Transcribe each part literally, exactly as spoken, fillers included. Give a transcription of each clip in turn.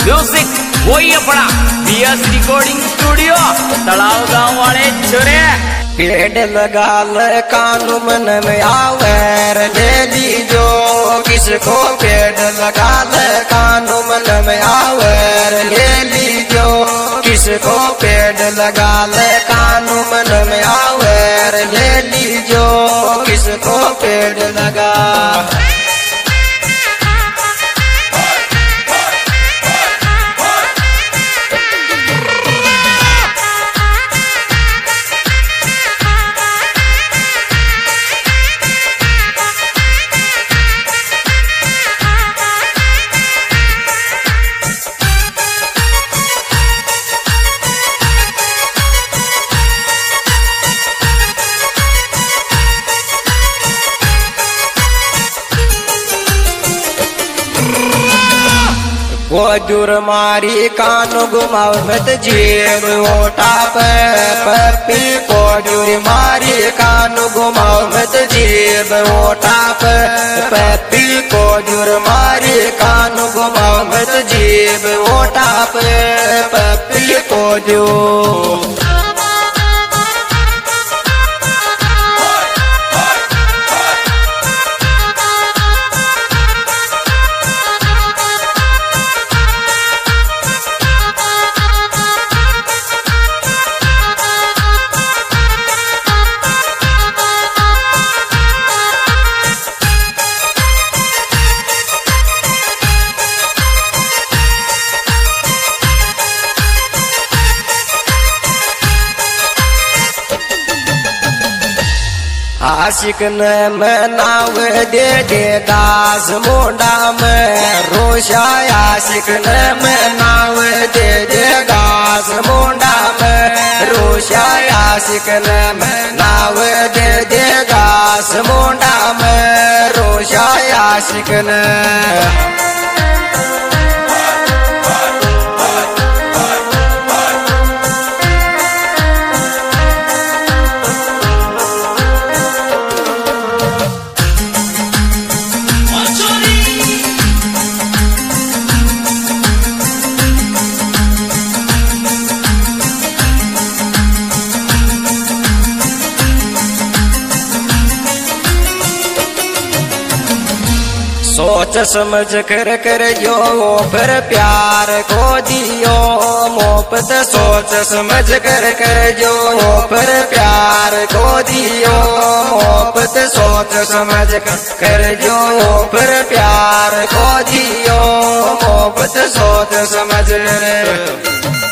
Music वही अपना BS recording studio तलाव गांव वाले छोरे। पेड़ लगा ले कानू मन में आवर ले लीजो किसको पेड़ लगा ले कानू मन में आवर ले लीजो किसको पेड़ लगा ले कानू मन में आवर ले लीजो किसको पेड़ लगा। वो जुर मारी कान घुमाओ मत जेब ओटा पे पप्पी को जुर मारी कान घुमाओ मत जेब ओटा पे पप्पी को जुर मारी कान घुमाओ मत जेब ओटा पे पप्पी को जो। आशिक ने मैं नाव दे दे दास मोड़ा में रोशा आशिक ने मैं नाव दे दे दास मोड़ा में रोशा आशिक ने मैं नाव दे दे दास मोड़ा में रोशा आशिक ने। सोच समझ कर कर जो फिर प्यार को दियो मोहब्बत सोच समझ कर कर जो फिर प्यार को दियो मोहब्बत सोच समझ कर कर जो फिर प्यार को दियो मोहब्बत सोच समझ कर।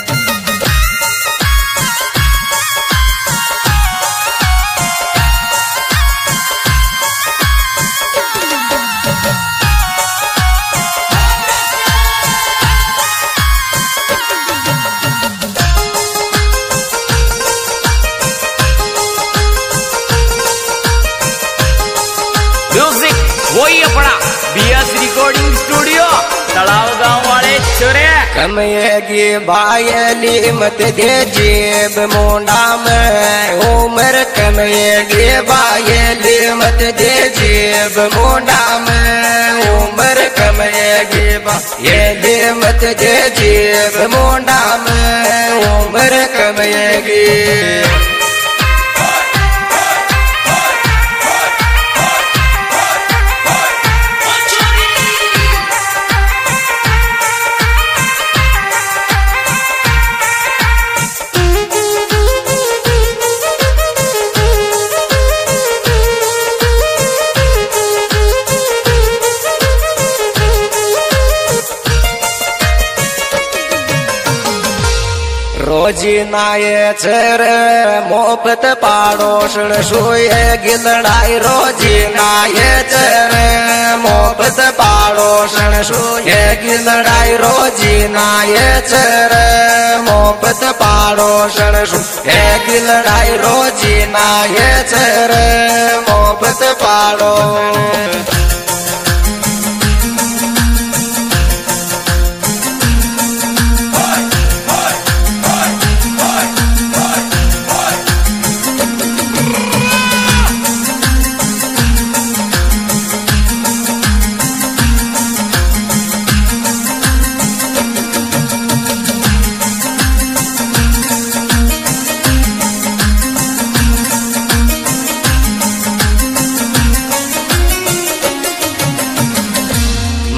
म्यूजिक वही अपना बीएस रिकॉर्डिंग स्टूडियो तलाव गांव वाले छोरे। कमएगी बायली मत दे जेब मोंडा में उम्र कमएगी बायली मत दे जेब मोंडा में उम्र कमएगी बायली मत दे जेब मोंडा में उम्र कमएगी। रोजी नाये चर मोफत पाड़ोषण सोए गिलड़ाई रोजी नाये चर मोफत पाड़ोषण सोए गिलड़ाई रोजी नाये चर मोफत पाड़ोषण सोए गिलड़ाई रोजी नाये चर मोफत पाड़ो।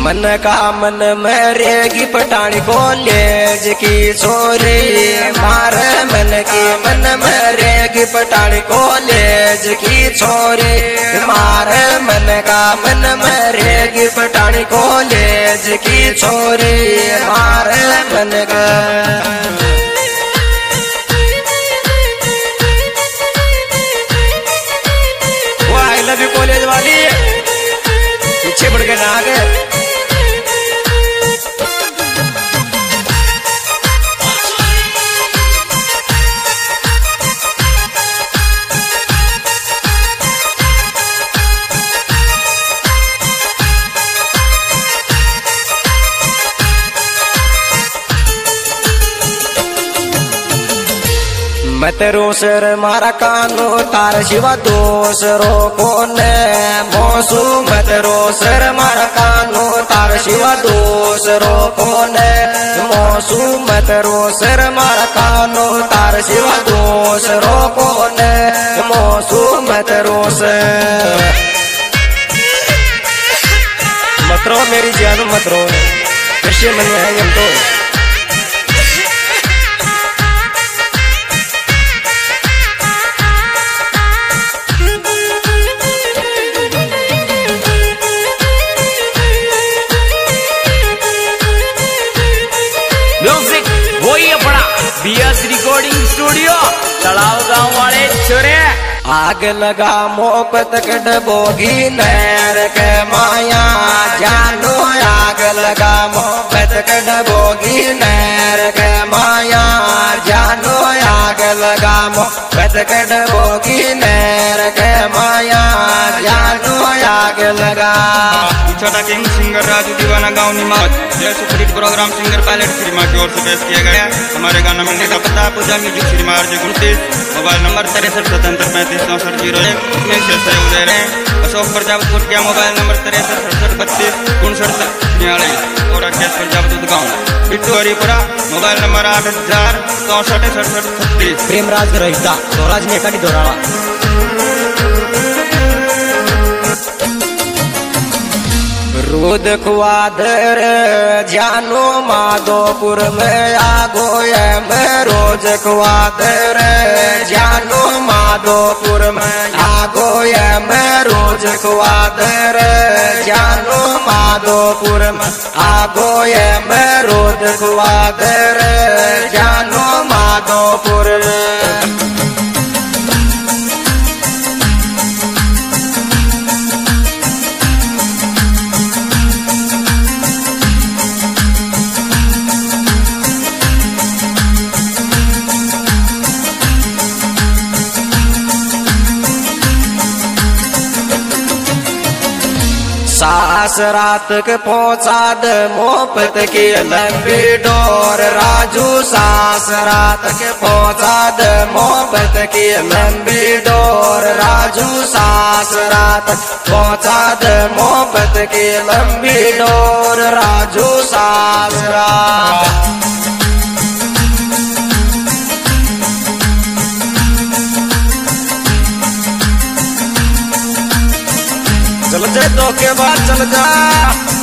मन का मन में रेगी पटानी कॉलेज की छोरी मारे मन की मन में रेगी पटानी कॉलेज की छोरी मारे मन का मन में रेगी पटानी कॉलेज की छोरी मारे मन का आई लव यू कॉलेज वाली पीछे बढ़ के ना आगे मत रोसर मारा कानो तार शिवा दोसरो कोने मोसू मत रोसर मारा कानो तार शिवा दोसरो कोने मोसू मत रोसर मारा कानो तार शिवा दोसरो कोने मोसू मत रोसर मत रो मेरी जान मत रो कृष्ण मन है हम तो म्यूजिक वही अपना बीएस रिकॉर्डिंग स्टूडियो तलाव गांव वाले छोरे आग लगा मोहब्बत के डबोगी नैर के माया जानो आग लगा मोहब्बत के डबोगी नैर के माया जानो आग लगा मोहब्बत के डबोगी नैर के माया जानो आग लगा। छोटा किंग सिंगर राजू दीवाना गाँव निमाज यह superhit program singer pilot Shrima की ओर से पेश किया गया। हमारे गाना मिलने का पता पूजा म्यूजिक श्रीमा आरजे उनतीस मोबाइल नंबर तिरसठ सतहत्तर पैंतीस चौसठ जीरो एक में से सहयोग दे रहे हैं। अशोक प्रजापत क्या मोबाइल नंबर तिरसठ सड़सठ बत्तीस उनसठ बयालीस और अट्ठाईस प्रजापत गाँव बिट्टू हरिपुरा मोबाइल नंबर आठ हजार चौसठ सड़सठ छत्तीस प्रेमराज रहिता स्वराज ने कटी दोरावा रोद क्वादर जानो माधोपुर में आगो मैं रोज क्वादर जानो माधोपुर में आगो मैं रोज क्वादर जानो माधोपुर में आगो मैं रोज क्वादर जानो माधोपुर सास रात के पहुंचा द मोहब्बत की लंबी डोर राजू सास रात के पहुंचा द मोहब्बत की लंबी डोर राजू सास रात पहुंचा द मोहब्बत की लंबी डोर राजू सास रात चल जा तो के बाद चल जा।